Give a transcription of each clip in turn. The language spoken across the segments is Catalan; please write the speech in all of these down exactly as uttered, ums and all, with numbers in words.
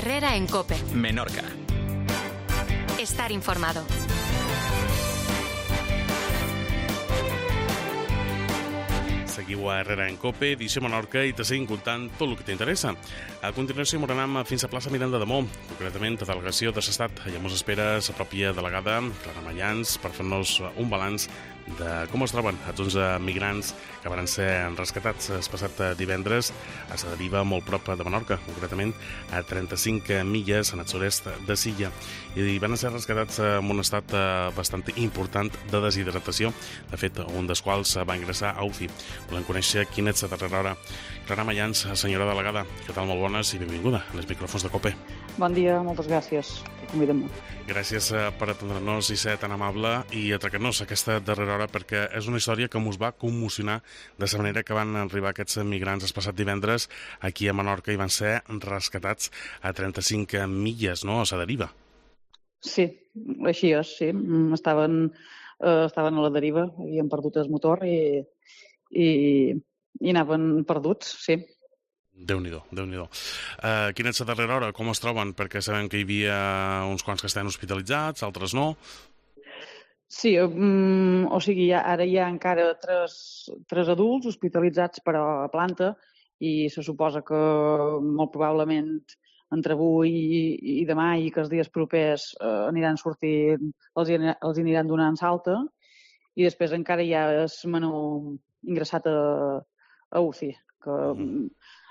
Herrera en COPE. Menorca. Estar informado. Seguiu a Herrera en COPE, edició Menorca, i te seguim contant tot el que t'interessa. A continuació m'ho anem fins a plaça Miranda de Mó, concretament a delegació de l'Estat. Allà mos espera la pròpia delegada, Clara Mayans, per fer-nos un balanç de com es troben els onze migrants que van ser rescatats el passat divendres a la deriva molt prop de Menorca, concretament a trenta-cinc milles en el sud-est de Silla, i van ser rescatats en un estat bastant important de deshidratació, de fet, un dels quals va ingressar a U C I. Volem conèixer quina és la darrera hora. Clara Mayans, senyora delegada, què tal? Molt bones i benvinguda als micròfons de COPE. Bon dia, moltes gràcies per convidar-me. Gràcies per atendre-nos i ser tan amable i atracar-nos aquesta darrera hora, perquè és una història que ens va commocionar de la manera que van arribar aquests migrants el passat divendres aquí a Menorca i van ser rescatats a trenta-cinc milles, no?, a la deriva. Sí, així és, sí. Estaven, eh, estaven a la deriva, havien perdut el motor i, i, i anaven perduts, sí. Déu-n'hi-do, Déu-n'hi-do. Uh, quina és la darrera hora? Com es troben? Perquè sabem que hi havia uns quants que estan hospitalitzats, altres no. Sí, um, o sigui, ja, ara hi ha encara tres, tres adults hospitalitzats per a planta i se suposa que molt probablement entre avui i, i demà i que els dies propers uh, aniran sortint, els, els aniran donant salta, i després encara hi ha el menor ingressat a, a U C I, que mm.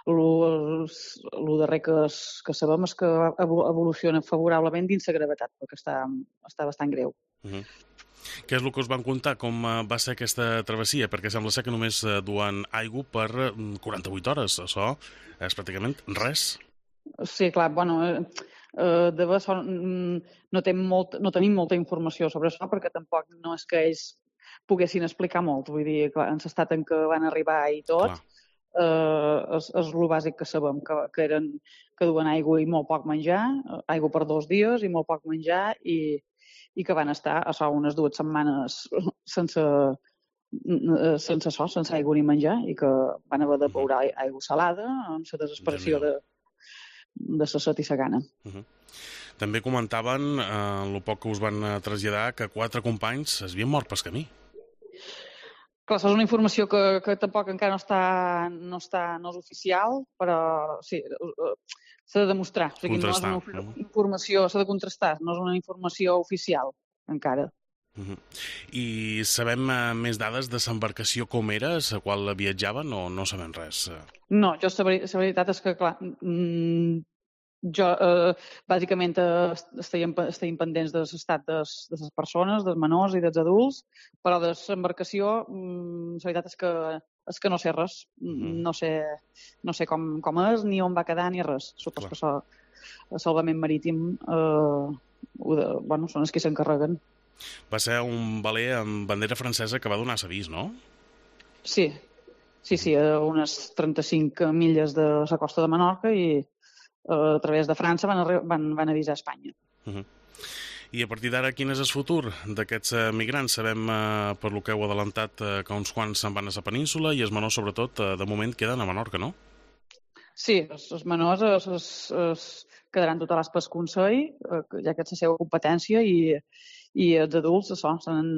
el darrer que, es, que sabem és que evoluciona favorablement dins la gravetat, perquè està, està bastant greu. Uh-huh. Què és el que us van contar? Com va ser aquesta travessia? Perquè sembla ser que només duen aigua per quaranta-vuit hores. Això és pràcticament res. Sí, clar, bueno, eh, de vegades no, ten molt, no tenim molta informació sobre això, perquè tampoc no és que ells poguessin explicar molt. Vull dir, clar, en l'estat en què van arribar i tot, eh, és, és el bàsic que sabem, que, que, eren, que duen aigua i molt poc menjar, aigua per dos dies i molt poc menjar, i i que van estar a so unes dues setmanes sense, sense so, sense aigua ni menjar, i que van haver de beure aigua salada amb la desesperació de, de la set i la gana. Uh-huh. També comentaven, eh, el poc que us van traslladar, que quatre companys es havien mort pel camí. Clar, això és una informació que, que tampoc encara no està, no està, no és oficial, però sí, s'ha de demostrar. O sigui, contrastar. No és una informació, s'ha de contrastar, no és una informació oficial encara. Uh-huh. I sabem uh, més dades de l'embarcació, com era, a la qual viatjaven, o no sabem res? No, jo la veritat és que, clar, mm, jo eh, bàsicament estàvem, estàvem pendents de l'estat de, de les persones, dels menors i dels adults, però de l'embarcació mm, la veritat és que, és que no sé res. Mm. No sé, no sé com, com és, ni on va quedar, ni res. Supos que això, el salvament marítim, eh, de, bueno, són els que s'encarreguen. Va ser un veler amb bandera francesa que va donar l'avís, no? Sí, sí, sí, a unes trenta-cinc milles de la costa de Menorca, i a través de França van, van, van avisar a Espanya. Uh-huh. I a partir d'ara, quin és el futur d'aquests uh, migrants? Sabem, uh, per lo que heu adelantat, uh, que uns quants se'n van a la península i els menors, sobretot, uh, de moment queden a Menorca, no? Sí, els, els menors es, es, es quedaran tutelats pel Consell, uh, ja que és la seva competència, i, i els adults, això,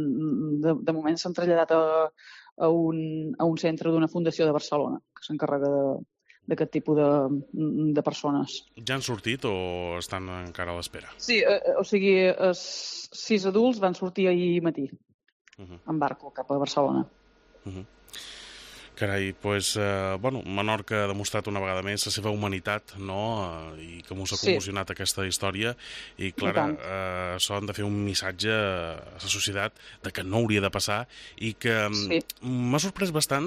de, de moment s'han traslladat a, a, un, a un centre d'una fundació de Barcelona, que s'encarrega de d'aquest tipus de, de persones. Ja han sortit o estan encara a l'espera? Sí, eh, o sigui, els sis adults van sortir ahir matí, uh-huh. en barco cap a Barcelona. Uh-huh. Carai, doncs, eh, bueno, Menorca ha demostrat una vegada més la seva humanitat, no?, uh, i que mos ha commocionat sí. aquesta història, i, Clara, eh, això han de fer un missatge a la societat de que no hauria de passar, i que sí. m'ha sorprès bastant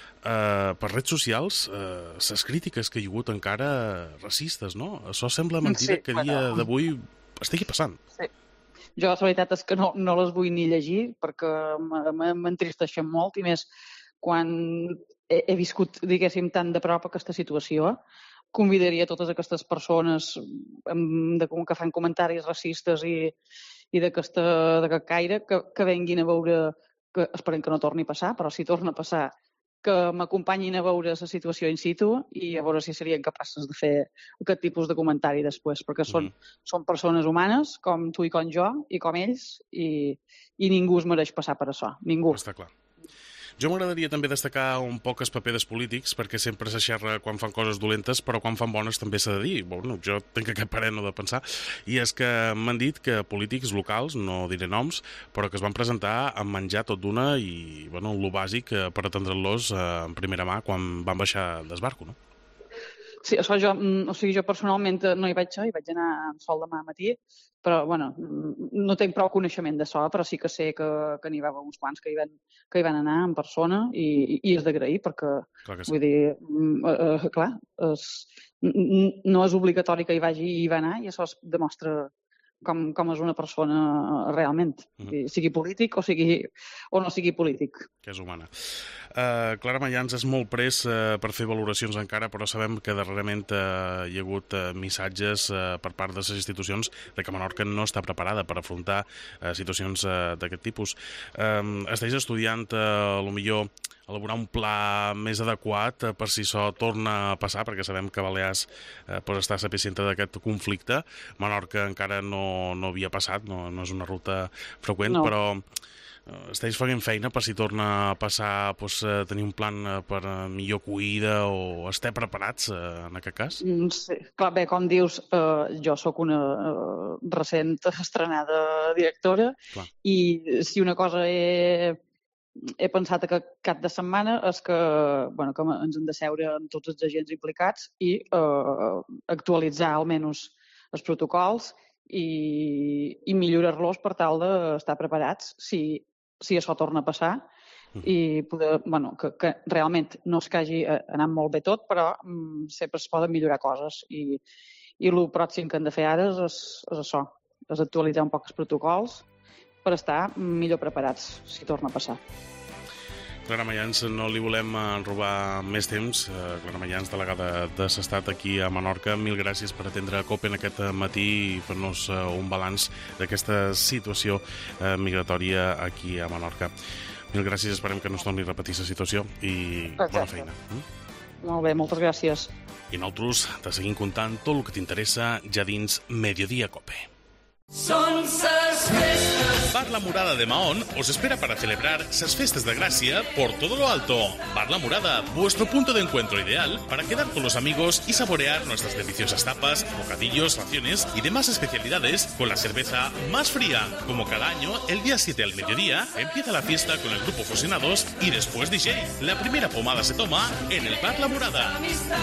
Uh, per redes socials, uh, les crítiques que hi ha hagut encara racistes, no? Això sembla mentida sí, que a dia bueno. d'avui estigui passant. Sí. Jo la veritat és que no, no les vull ni llegir, perquè m'entristeixen molt, i més quan he, he viscut, diguéssim, tan de prop aquesta situació. Convidaria totes aquestes persones de, que fan comentaris racistes i, i d'aquest caire que, que venguin a veure, que esperem que no torni a passar, però si torna a passar, que m'acompanyin a veure la situació in situ i a veure si serien capaces de fer aquest tipus de comentari després, perquè són, mm. són persones humanes, com tu i com jo, i com ells, i, i ningú es mereix passar per això, ningú. Està clar. Jo m'agradaria també destacar un poc els papers dels polítics, perquè sempre se xerra quan fan coses dolentes, però quan fan bones també s'ha de dir. Bueno, jo tinc aquest parer no de pensar. I és que m'han dit que polítics locals, no diré noms, però que es van presentar a menjar tot d'una i, bueno, el bàsic per atendre-los en primera mà quan van baixar d'esbarco, no? Sí, això jo, o sigui, jo personalment no hi vaig ser, hi vaig anar en sol demà matí, però, bueno, no tinc prou coneixement d'això, però sí que sé que, que n'hi va haver uns quants que hi van, que hi van anar en persona i, i és d'agrair, perquè, sí. vull dir, eh, eh, clar, és, no és obligatori que hi vagi i hi va anar i això es demostra com, com és una persona realment, mm-hmm. sigui polític o, sigui, o no sigui polític. Que és humana. Uh, Clara Mayans és molt pres uh, per fer valoracions encara, però sabem que darrerament uh, hi ha hagut uh, missatges uh, per part de les institucions de que Menorca no està preparada per afrontar uh, situacions uh, d'aquest tipus. Um, estàs estudiant, uh, a lo millor, elaborar un pla més adequat per si això torna a passar, perquè sabem que Balears eh, pot estar a l'epicentre d'aquest conflicte. Menorca encara no, no havia passat, no, no és una ruta freqüent, no. però eh, estàs fent feina per si torna a passar, pues, eh, tenir un plan per eh, millor acollida o estar preparats eh, en aquest cas? Sí, clar, bé, com dius, eh, jo sóc una eh, recent estrenada directora clar. I si una cosa he he pensat que cap de setmana és que, bueno, que ens hem de seure amb tots els agents implicats i eh, actualitzar almenys els protocols i, i millorar-los per tal d'estar preparats si, si això torna a passar mm. i poder, bueno, que, que realment no és que hagi anat molt bé tot, però mm, sempre es poden millorar coses i, i el pròxim que hem de fer ara és, és això, és actualitzar un poc els protocols per estar millor preparats si torna a passar. Clara Mayans, no li volem robar més temps. Clara Mayans, delegada de l'Estat aquí a Menorca, mil gràcies per atendre COPE en aquest matí i fer-nos un balanç d'aquesta situació migratòria aquí a Menorca. Mil gràcies, esperem que no es torni a repetir la situació i Exacte. Bona feina. Mm? Molt bé, moltes gràcies. I nosaltres te seguim contant tot el que t'interessa ja dins Mediodía COPE. Son ses festes. Bar La Murada de Mahón os espera para celebrar ses festas de gracia por todo lo alto. Bar La Murada, vuestro punto de encuentro ideal para quedar con los amigos y saborear nuestras deliciosas tapas, bocadillos, raciones y demás especialidades con la cerveza más fría. Como cada año, el día siete al mediodía empieza la fiesta con el grupo Fusionados y después D J. La primera pomada se toma en el Bar La Murada.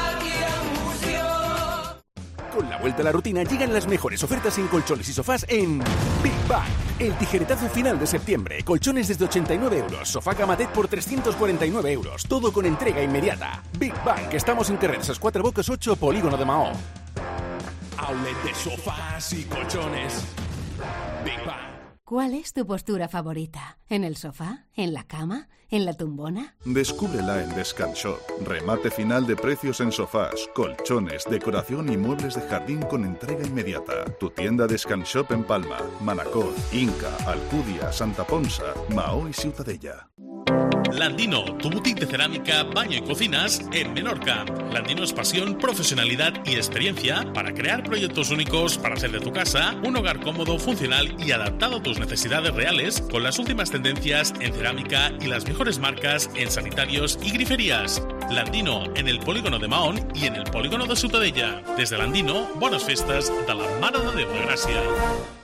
Con la vuelta a la rutina llegan las mejores ofertas en colchones y sofás en Big Bang. El tijeretazo final de septiembre. Colchones desde ochenta y nueve euros. Sofá Camatet por trescientos cuarenta y nueve euros. Todo con entrega inmediata. Big Bang, que estamos en carrer Ses Quatre Boques ocho, Polígono de Mahón. Outlet de sofás y colchones. Big Bang. ¿Cuál es tu postura favorita? ¿En el sofá? ¿En la cama? ¿En la tumbona? Descúbrela en Descanshop. Remate final de precios en sofás, colchones, decoración y muebles de jardín con entrega inmediata. Tu tienda Descanshop en Palma, Manacor, Inca, Alcudia, Santa Ponsa, Mahó y Ciutadella. Landino, tu boutique de cerámica, baño y cocinas en Menorca. Landino es pasión, profesionalidad y experiencia para crear proyectos únicos para hacer de tu casa un hogar cómodo, funcional y adaptado a tus necesidades reales con las últimas tendencias en cerámica y las mejores marcas en sanitarios y griferías. Landino en el polígono de Mahón y en el polígono de Ciutadella. Desde Landino, buenas festas de la Mare de Déu de Gràcia.